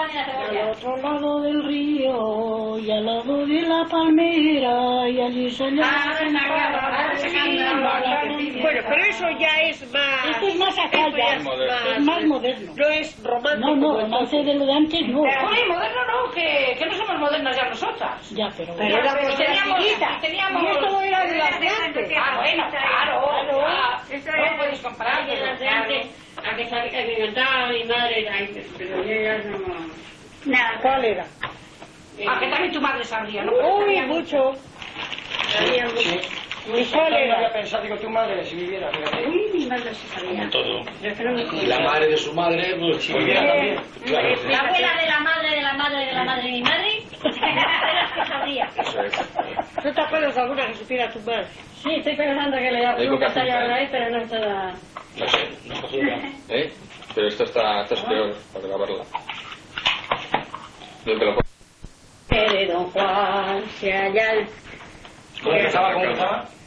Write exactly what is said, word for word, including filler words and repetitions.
Al otro lado del río y al lado de la palmera y allí se le... Bueno, pero eso ya es más... Esto es más acá ya, es más, más moderno. No es romántico. No, no, romance de lo de antes no. Oye, moderno no, que, que no somos modernas ya nosotras. Ya, pero... Pero era Pero teníamos, teníamos... Y esto era de las de antes. Ah, bueno, claro, Claro. ah, Eso no era- puedes comparar, de las de antes, a que sabía que me encantaba mi madre, la gente, pero yo ya no... Nada. ¿Cuál era? Ah, que también tu madre sabría, ¿no? Uy, mucho. Sabía mucho. ¿Y cuál No había era? pensado, digo, tu madre, si viviera, fíjate. Uy, mi madre se sabía. Todo. Yo es que no me Y la madre de su madre, pues Si viviera también. claro. La abuela de la madre de la madre de la madre de mi madre, era que sabría. Eso es. ¿No te acuerdas de alguna que supiera tu madre? Sí, estoy pensando que le da Digo una que talla apunta, ahí, pero no está la... No sé, no sé. ¿Eh? Pero esta está, esta es peor para grabarla. Yo te lo pongo. Que de Don Juan se halla el... ¿Cómo empezaba? ¿Cómo empezaba?